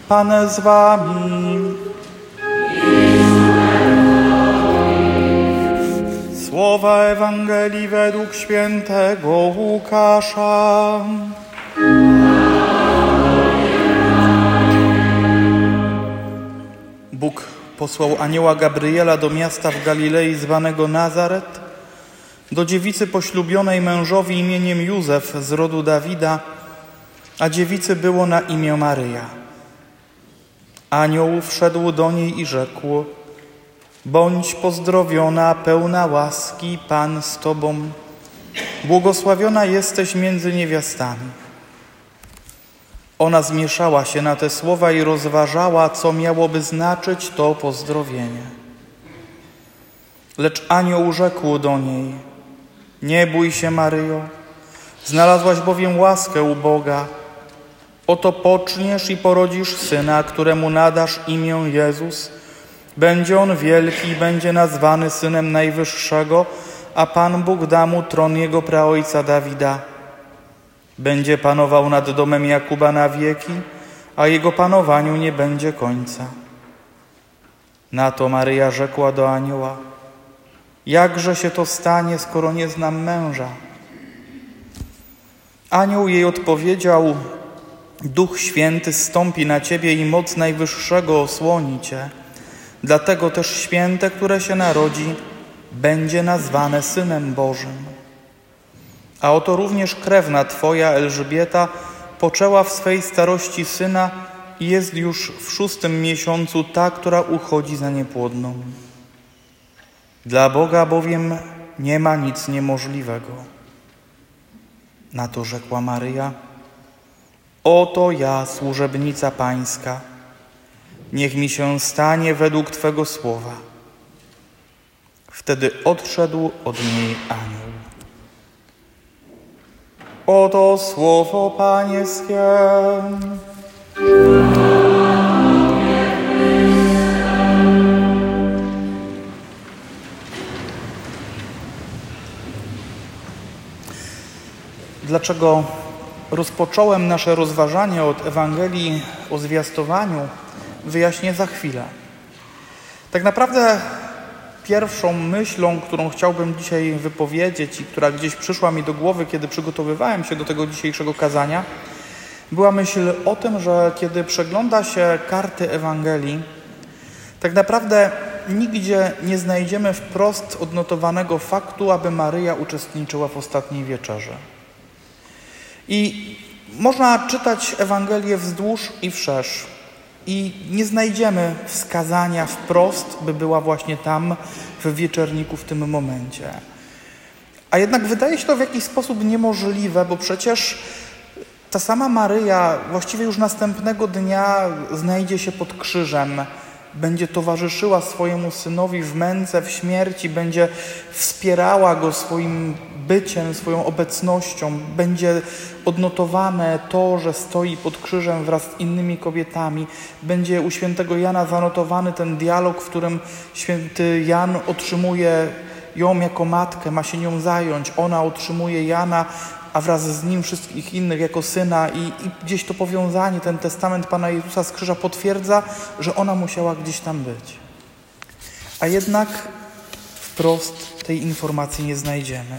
Pan z wami. Słowa Ewangelii według świętego Łukasza. Bóg posłał anioła Gabriela do miasta w Galilei zwanego Nazaret, do dziewicy poślubionej mężowi imieniem Józef z rodu Dawida, a dziewicy było na imię Maryja. Anioł wszedł do niej i rzekł: bądź pozdrowiona, pełna łaski, Pan z tobą. Błogosławiona jesteś między niewiastami. Ona zmieszała się na te słowa i rozważała, co miałoby znaczyć to pozdrowienie. Lecz anioł rzekł do niej: nie bój się, Maryjo, znalazłaś bowiem łaskę u Boga. Oto poczniesz i porodzisz syna, któremu nadasz imię Jezus. Będzie on wielki i będzie nazwany Synem Najwyższego, a Pan Bóg da mu tron jego praojca Dawida. Będzie panował nad domem Jakuba na wieki, a jego panowaniu nie będzie końca. Na to Maryja rzekła do anioła: jakże się to stanie, skoro nie znam męża? Anioł jej odpowiedział: Duch Święty zstąpi na ciebie i moc Najwyższego osłoni cię. Dlatego też święte, które się narodzi, będzie nazwane Synem Bożym. A oto również krewna twoja, Elżbieta, poczęła w swej starości syna i jest już w 6. miesiącu ta, która uchodzi za niepłodną. Dla Boga bowiem nie ma nic niemożliwego. Na to rzekła Maryja: oto ja, służebnica Pańska. Niech mi się stanie według Twego słowa. Wtedy odszedł od niej anioł. Oto słowo Pańskie. Dlaczego rozpocząłem nasze rozważanie od Ewangelii o zwiastowaniu, wyjaśnię za chwilę. Tak naprawdę pierwszą myślą, którą chciałbym dzisiaj wypowiedzieć i która gdzieś przyszła mi do głowy, kiedy przygotowywałem się do tego dzisiejszego kazania, była myśl o tym, że kiedy przegląda się karty Ewangelii, tak naprawdę nigdzie nie znajdziemy wprost odnotowanego faktu, aby Maryja uczestniczyła w ostatniej wieczerzy. I można czytać Ewangelię wzdłuż i wszerz i nie znajdziemy wskazania wprost, by była właśnie tam w wieczerniku w tym momencie. A jednak wydaje się to w jakiś sposób niemożliwe, bo przecież ta sama Maryja właściwie już następnego dnia znajdzie się pod krzyżem, będzie towarzyszyła swojemu synowi w męce, w śmierci, będzie wspierała go swoim byciem, swoją obecnością. Będzie odnotowane to, że stoi pod krzyżem wraz z innymi kobietami. Będzie u świętego Jana zanotowany ten dialog, w którym święty Jan otrzymuje ją jako matkę, ma się nią zająć. Ona otrzymuje Jana, a wraz z nim wszystkich innych jako syna i gdzieś to powiązanie, ten testament Pana Jezusa z krzyża potwierdza, że ona musiała gdzieś tam być. A jednak wprost tej informacji nie znajdziemy.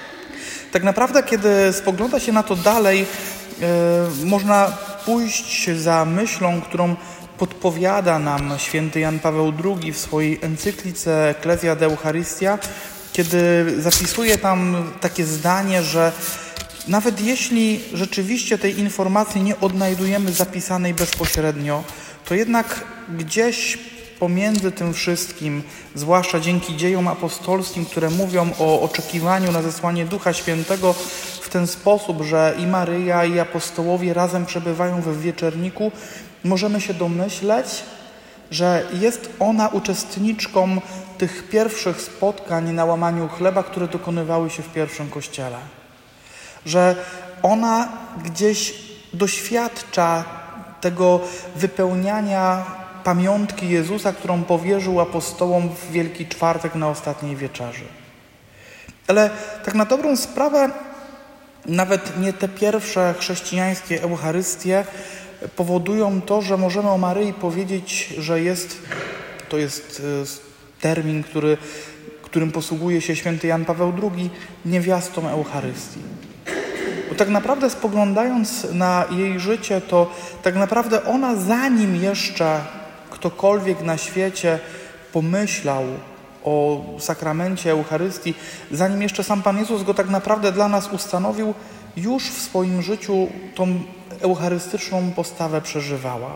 Tak naprawdę, kiedy spogląda się na to dalej, można pójść za myślą, którą podpowiada nam święty Jan Paweł II w swojej encyklice Ecclesia de Eucharistia, kiedy zapisuje tam takie zdanie, że nawet jeśli rzeczywiście tej informacji nie odnajdujemy zapisanej bezpośrednio, to jednak gdzieś pomiędzy tym wszystkim, zwłaszcza dzięki dziejom apostolskim, które mówią o oczekiwaniu na zesłanie Ducha Świętego w ten sposób, że i Maryja, i apostołowie razem przebywają we wieczerniku, możemy się domyśleć, że jest ona uczestniczką tych pierwszych spotkań na łamaniu chleba, które dokonywały się w pierwszym kościele. Że ona gdzieś doświadcza tego wypełniania pamiątki Jezusa, którą powierzył apostołom w Wielki Czwartek na ostatniej wieczerzy. Ale tak na dobrą sprawę nawet nie te pierwsze chrześcijańskie Eucharystie powodują to, że możemy o Maryi powiedzieć, że to jest termin, którym posługuje się święty Jan Paweł II, niewiastą Eucharystii. Bo tak naprawdę spoglądając na jej życie, to tak naprawdę ona, zanim jeszcze ktokolwiek na świecie pomyślał o sakramencie Eucharystii, zanim jeszcze sam Pan Jezus go tak naprawdę dla nas ustanowił, już w swoim życiu tą eucharystyczną postawę przeżywała.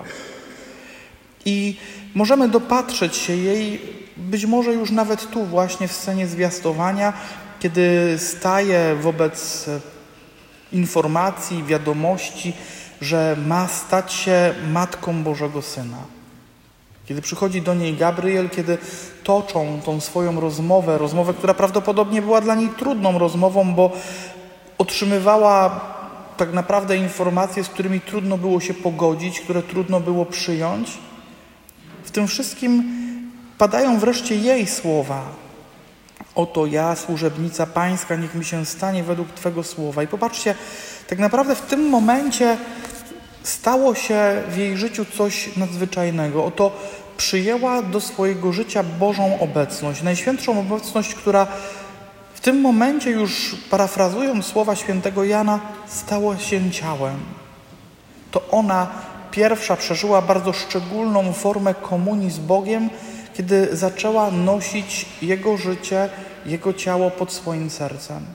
I możemy dopatrzeć się jej, być może już nawet tu właśnie w scenie zwiastowania, kiedy staje wobec informacji, wiadomości, że ma stać się Matką Bożego Syna. Kiedy przychodzi do niej Gabriel, kiedy toczą tą swoją rozmowę, która prawdopodobnie była dla niej trudną rozmową, bo otrzymywała tak naprawdę informacje, z którymi trudno było się pogodzić, które trudno było przyjąć. W tym wszystkim padają wreszcie jej słowa. Oto ja, służebnica Pańska, niech mi się stanie według Twego słowa. I popatrzcie, tak naprawdę w tym momencie stało się w jej życiu coś nadzwyczajnego. Oto przyjęła do swojego życia Bożą obecność, najświętszą obecność, która w tym momencie, już parafrazując słowa świętego Jana, stała się ciałem. To ona pierwsza przeżyła bardzo szczególną formę komunii z Bogiem, kiedy zaczęła nosić Jego życie, Jego ciało pod swoim sercem.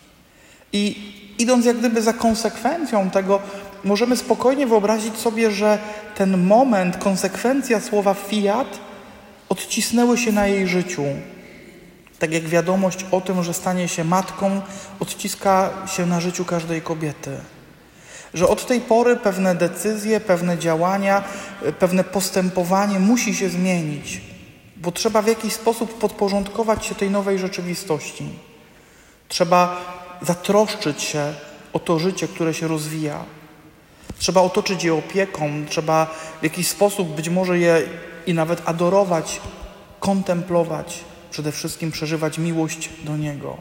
I idąc jak gdyby za konsekwencją tego, możemy spokojnie wyobrazić sobie, że ten moment, konsekwencja słowa fiat odcisnęły się na jej życiu. Tak jak wiadomość o tym, że stanie się matką, odciska się na życiu każdej kobiety. Że od tej pory pewne decyzje, pewne działania, pewne postępowanie musi się zmienić, bo trzeba w jakiś sposób podporządkować się tej nowej rzeczywistości. Trzeba zatroszczyć się o to życie, które się rozwija. Trzeba otoczyć je opieką, trzeba w jakiś sposób być może je i nawet adorować, kontemplować, przede wszystkim przeżywać miłość do Niego.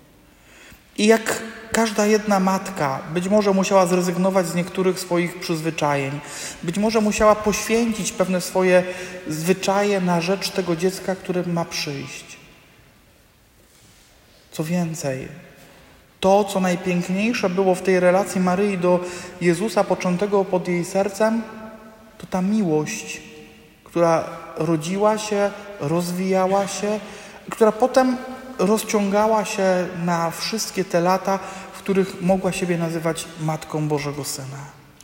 I jak każda jedna matka być może musiała zrezygnować z niektórych swoich przyzwyczajeń, być może musiała poświęcić pewne swoje zwyczaje na rzecz tego dziecka, które ma przyjść. Co więcej, to, co najpiękniejsze było w tej relacji Maryi do Jezusa poczętego pod jej sercem, to ta miłość, która rodziła się, rozwijała się, która potem rozciągała się na wszystkie te lata, w których mogła siebie nazywać Matką Bożego Syna.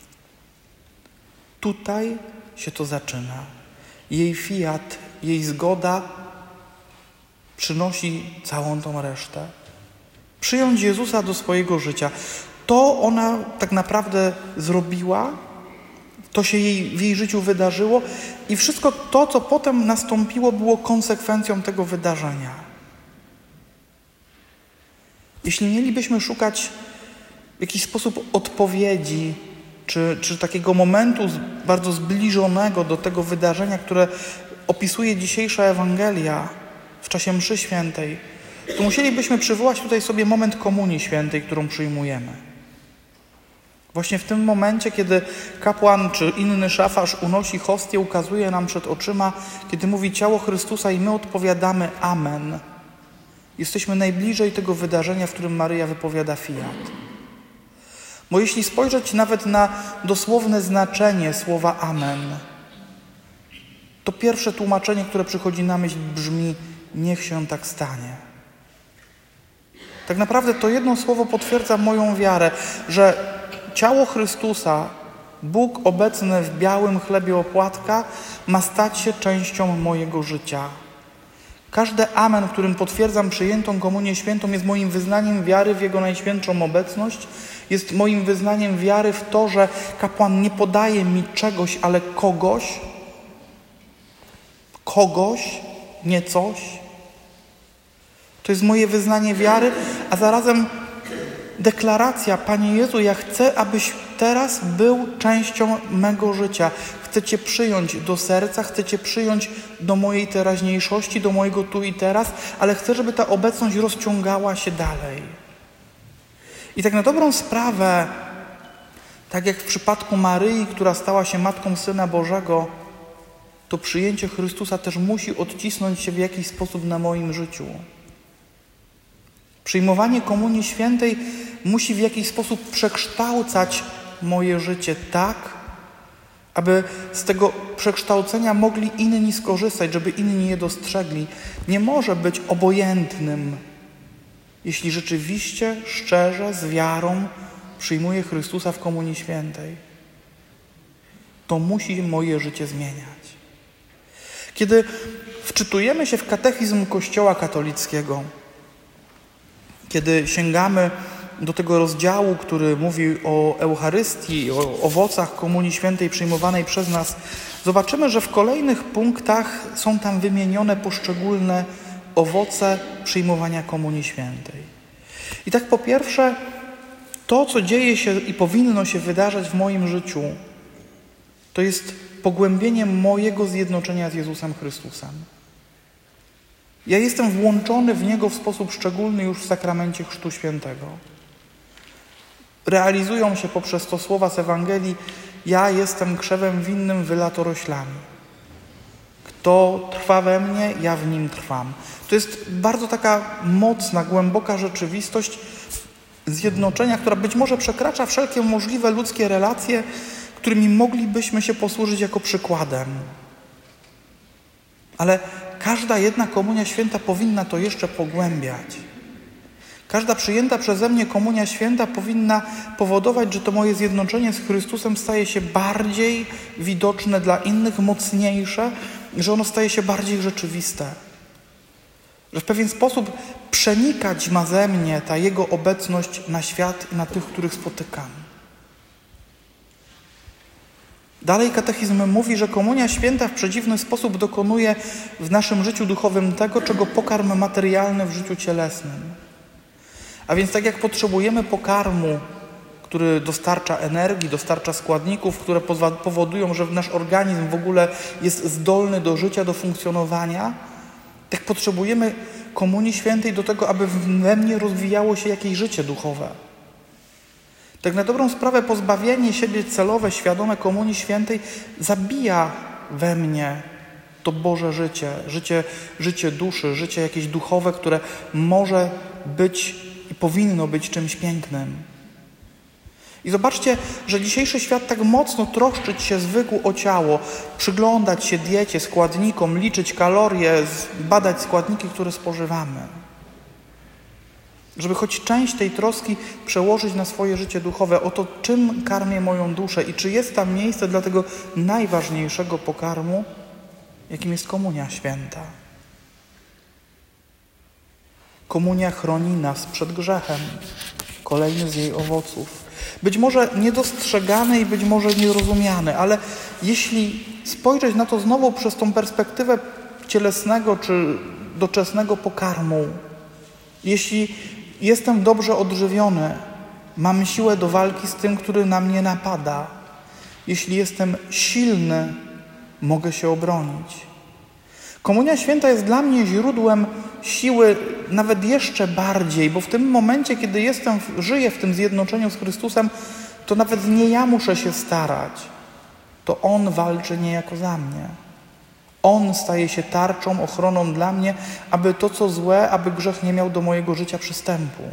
Tutaj się to zaczyna. Jej fiat, jej zgoda przynosi całą tą resztę. Przyjąć Jezusa do swojego życia. To ona tak naprawdę zrobiła, to się w jej życiu wydarzyło i wszystko to, co potem nastąpiło, było konsekwencją tego wydarzenia. Jeśli mielibyśmy szukać w jakiś sposób odpowiedzi, czy takiego momentu bardzo zbliżonego do tego wydarzenia, które opisuje dzisiejsza Ewangelia w czasie mszy świętej, to musielibyśmy przywołać tutaj sobie moment Komunii Świętej, którą przyjmujemy. Właśnie w tym momencie, kiedy kapłan czy inny szafarz unosi hostię, ukazuje nam przed oczyma, kiedy mówi ciało Chrystusa i my odpowiadamy Amen. Jesteśmy najbliżej tego wydarzenia, w którym Maryja wypowiada fiat. Bo jeśli spojrzeć nawet na dosłowne znaczenie słowa Amen, to pierwsze tłumaczenie, które przychodzi na myśl, brzmi: niech się tak stanie. Tak naprawdę to jedno słowo potwierdza moją wiarę, że ciało Chrystusa, Bóg obecny w białym chlebie opłatka, ma stać się częścią mojego życia. Każde amen, którym potwierdzam przyjętą Komunię Świętą, jest moim wyznaniem wiary w Jego najświętszą obecność, jest moim wyznaniem wiary w to, że kapłan nie podaje mi czegoś, ale kogoś, nie coś. To jest moje wyznanie wiary, a zarazem deklaracja: Panie Jezu, ja chcę, abyś teraz był częścią mego życia. Chcę Cię przyjąć do serca, chcę Cię przyjąć do mojej teraźniejszości, do mojego tu i teraz, ale chcę, żeby ta obecność rozciągała się dalej. I tak na dobrą sprawę Tak jak w przypadku Maryi, która stała się Matką Syna Bożego, to przyjęcie Chrystusa też musi odcisnąć się w jakiś sposób na moim życiu. Przyjmowanie Komunii Świętej musi w jakiś sposób przekształcać moje życie tak, aby z tego przekształcenia mogli inni skorzystać, żeby inni je dostrzegli. Nie może być obojętnym, jeśli rzeczywiście, szczerze, z wiarą przyjmuję Chrystusa w Komunii Świętej. To musi moje życie zmieniać. Kiedy wczytujemy się w katechizm Kościoła katolickiego, kiedy sięgamy do tego rozdziału, który mówi o Eucharystii, o owocach Komunii Świętej przyjmowanej przez nas, zobaczymy, że w kolejnych punktach są tam wymienione poszczególne owoce przyjmowania Komunii Świętej. I tak po pierwsze, to, co dzieje się i powinno się wydarzać w moim życiu, to jest pogłębienie mojego zjednoczenia z Jezusem Chrystusem. Ja jestem włączony w Niego w sposób szczególny już w sakramencie Chrztu Świętego. Realizują się poprzez to słowa z Ewangelii: ja jestem krzewem winnym, wy latoroślami. Kto trwa we mnie, ja w nim trwam. To jest bardzo taka mocna, głęboka rzeczywistość zjednoczenia, która być może przekracza wszelkie możliwe ludzkie relacje, którymi moglibyśmy się posłużyć jako przykładem. Ale każda jedna Komunia Święta powinna to jeszcze pogłębiać. Każda przyjęta przeze mnie Komunia Święta powinna powodować, że to moje zjednoczenie z Chrystusem staje się bardziej widoczne dla innych, mocniejsze, że ono staje się bardziej rzeczywiste. Że w pewien sposób przenikać ma ze mnie ta Jego obecność na świat i na tych, których spotykam. Dalej katechizm mówi, że Komunia Święta w przedziwny sposób dokonuje w naszym życiu duchowym tego, czego pokarm materialny w życiu cielesnym. A więc tak jak potrzebujemy pokarmu, który dostarcza energii, dostarcza składników, które powodują, że nasz organizm w ogóle jest zdolny do życia, do funkcjonowania, tak potrzebujemy Komunii Świętej do tego, aby we mnie rozwijało się jakieś życie duchowe. Tak na dobrą sprawę pozbawienie siebie celowe, świadome Komunii Świętej zabija we mnie to Boże życie duszy, życie jakieś duchowe, które może być i powinno być czymś pięknym. I zobaczcie, że dzisiejszy świat tak mocno troszczyć się zwykł o ciało, przyglądać się diecie, składnikom, liczyć kalorie, badać składniki, które spożywamy. Żeby choć część tej troski przełożyć na swoje życie duchowe, o to, czym karmię moją duszę i czy jest tam miejsce dla tego najważniejszego pokarmu, jakim jest Komunia Święta. Komunia chroni nas przed grzechem. Kolejny z jej owoców. Być może niedostrzegany i być może nierozumiany, ale jeśli spojrzeć na to znowu przez tą perspektywę cielesnego czy doczesnego pokarmu, jeśli jestem dobrze odżywiony, mam siłę do walki z tym, który na mnie napada. Jeśli jestem silny, mogę się obronić. Komunia Święta jest dla mnie źródłem siły nawet jeszcze bardziej, bo w tym momencie, kiedy żyję w tym zjednoczeniu z Chrystusem, to nawet nie ja muszę się starać. To On walczy niejako za mnie. On staje się tarczą, ochroną dla mnie, aby to, co złe, aby grzech nie miał do mojego życia przystępu.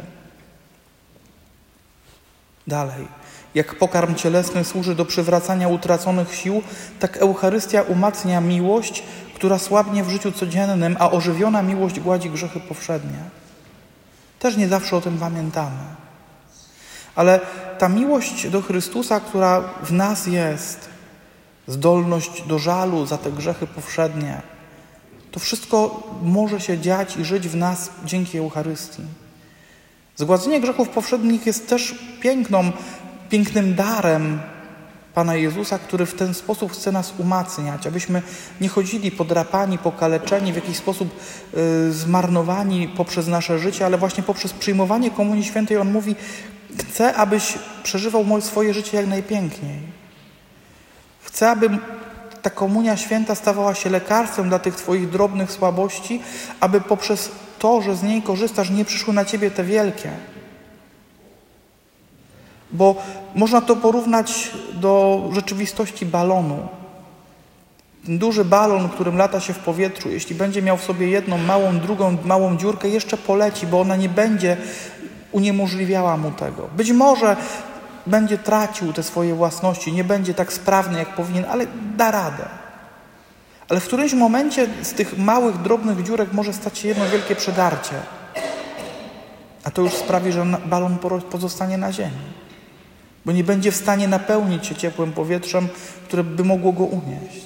Dalej. Jak pokarm cielesny służy do przywracania utraconych sił, tak Eucharystia umacnia miłość, która słabnie w życiu codziennym, a ożywiona miłość gładzi grzechy powszednie. Też nie zawsze o tym pamiętamy. Ale ta miłość do Chrystusa, która w nas jest, zdolność do żalu za te grzechy powszednie, to wszystko może się dziać i żyć w nas dzięki Eucharystii. Zgładzenie grzechów powszednich jest też pięknym darem Pana Jezusa, który w ten sposób chce nas umacniać, abyśmy nie chodzili podrapani, pokaleczeni, w jakiś sposób zmarnowani poprzez nasze życie, ale właśnie poprzez przyjmowanie Komunii Świętej On mówi: chcę, abyś przeżywał swoje życie jak najpiękniej. Chcę, aby ta Komunia Święta stawała się lekarstwem dla tych Twoich drobnych słabości, aby poprzez to, że z niej korzystasz, nie przyszły na Ciebie te wielkie. Bo można to porównać do rzeczywistości balonu. Ten duży balon, którym lata się w powietrzu, jeśli będzie miał w sobie jedną małą, drugą małą dziurkę, jeszcze poleci, bo ona nie będzie uniemożliwiała mu tego. Być może będzie tracił te swoje własności, nie będzie tak sprawny, jak powinien, ale da radę. Ale w którymś momencie z tych małych, drobnych dziurek może stać się jedno wielkie przedarcie. A to już sprawi, że balon pozostanie na ziemi. Bo nie będzie w stanie napełnić się ciepłym powietrzem, które by mogło go unieść.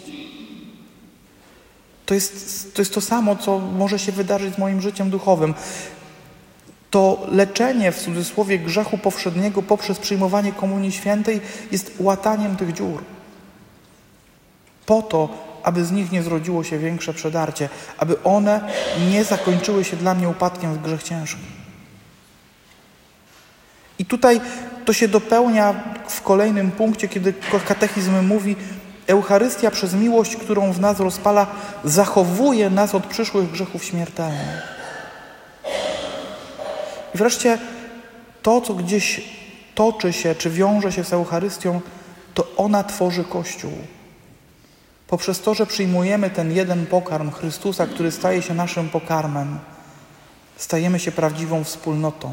To jest to samo, co może się wydarzyć z moim życiem duchowym. To leczenie, w cudzysłowie, grzechu powszedniego poprzez przyjmowanie Komunii Świętej jest łataniem tych dziur. Po to, aby z nich nie zrodziło się większe przedarcie, aby one nie zakończyły się dla mnie upadkiem w grzech ciężki. I tutaj to się dopełnia w kolejnym punkcie, kiedy katechizm mówi: Eucharystia przez miłość, którą w nas rozpala, zachowuje nas od przyszłych grzechów śmiertelnych. I wreszcie to, co gdzieś toczy się, czy wiąże się z Eucharystią, to ona tworzy Kościół. Poprzez to, że przyjmujemy ten jeden pokarm Chrystusa, który staje się naszym pokarmem, stajemy się prawdziwą wspólnotą.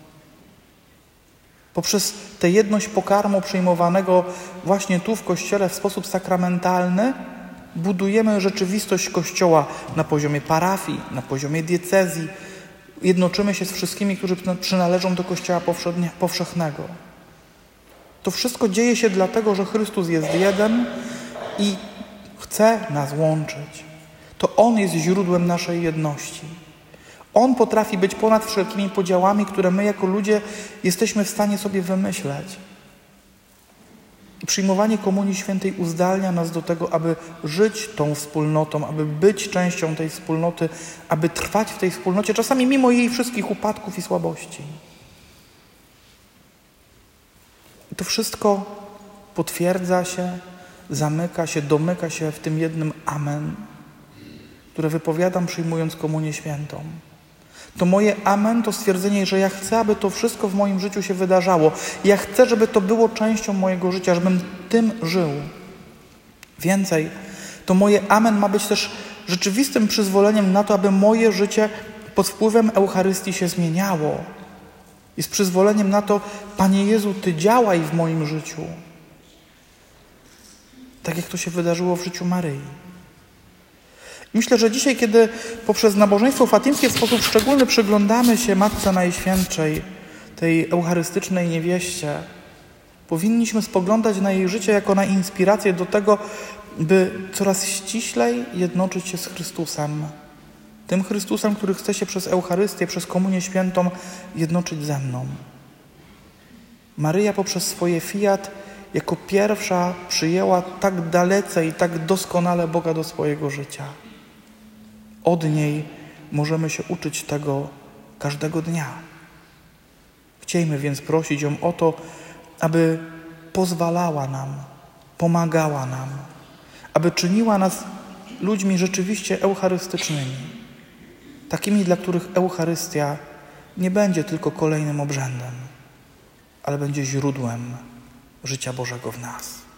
Poprzez tę jedność pokarmu przyjmowanego właśnie tu w Kościele w sposób sakramentalny budujemy rzeczywistość Kościoła na poziomie parafii, na poziomie diecezji. Jednoczymy się z wszystkimi, którzy przynależą do Kościoła powszechnego. To wszystko dzieje się dlatego, że Chrystus jest jeden i chce nas łączyć. To On jest źródłem naszej jedności. On potrafi być ponad wszelkimi podziałami, które my jako ludzie jesteśmy w stanie sobie wymyśleć. I przyjmowanie Komunii Świętej uzdalnia nas do tego, aby żyć tą wspólnotą, aby być częścią tej wspólnoty, aby trwać w tej wspólnocie, czasami mimo jej wszystkich upadków i słabości. I to wszystko potwierdza się, zamyka się, domyka się w tym jednym amen, które wypowiadam, przyjmując Komunię Świętą. To moje amen to stwierdzenie, że ja chcę, aby to wszystko w moim życiu się wydarzało. Ja chcę, żeby to było częścią mojego życia, żebym tym żył. Więcej, to moje amen ma być też rzeczywistym przyzwoleniem na to, aby moje życie pod wpływem Eucharystii się zmieniało. Jest przyzwoleniem na to: Panie Jezu, Ty działaj w moim życiu. Tak jak to się wydarzyło w życiu Maryi. Myślę, że dzisiaj, kiedy poprzez nabożeństwo fatimskie w sposób szczególny przyglądamy się Matce Najświętszej, tej eucharystycznej niewieście, powinniśmy spoglądać na jej życie jako na inspirację do tego, by coraz ściślej jednoczyć się z Chrystusem. Tym Chrystusem, który chce się przez Eucharystię, przez Komunię Świętą jednoczyć ze mną. Maryja poprzez swoje fiat jako pierwsza przyjęła tak dalece i tak doskonale Boga do swojego życia. Od niej możemy się uczyć tego każdego dnia. Chciejmy więc prosić ją o to, aby pozwalała nam, pomagała nam, aby czyniła nas ludźmi rzeczywiście eucharystycznymi, takimi, dla których Eucharystia nie będzie tylko kolejnym obrzędem, ale będzie źródłem życia Bożego w nas.